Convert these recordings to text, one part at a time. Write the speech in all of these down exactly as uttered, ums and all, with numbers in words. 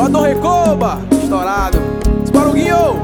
Dom Recoba, estourado. Esparuguinho.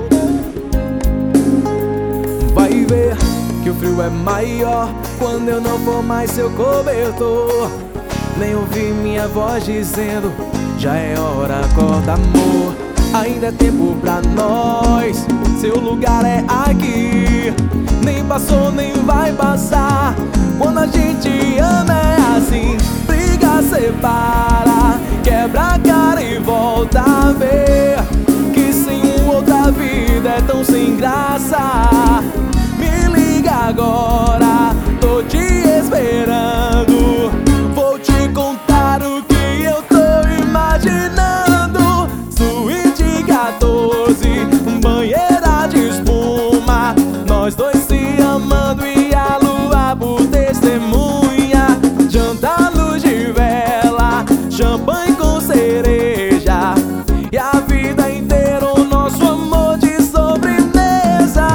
Vai ver que o frio é maior quando eu não for mais seu cobertor. Nem ouvir minha voz dizendo: já é hora, acorda amor. Ainda é tempo pra nós, seu lugar é aqui. Nem passou, nem vai passar. Quando a gente ama é assim. Briga, separa, quebra a cara e volta a ver que sem um outra vida é tão sem graça. Me liga agora, tô te esperando. Vou te contar o que eu tô imaginando. Suíte quatorze, banheira de espuma, nós dois se amando e a lua por testemunha. Jantar luz de vela, champanhe com cereja, e a vida inteira o nosso amor de sobremesa.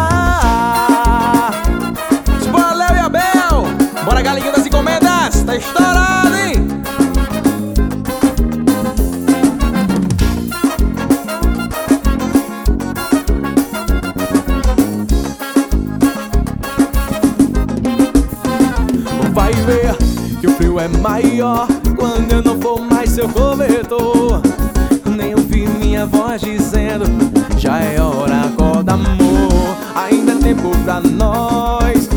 Bora, Léo e Abel, bora, galinha das encomendas, tá estourado, hein? Vai ver que o frio é maior quando eu não for mais seu cobertor. Nem ouvi minha voz dizendo: já é hora, acorda amor. Ainda é tempo pra nós,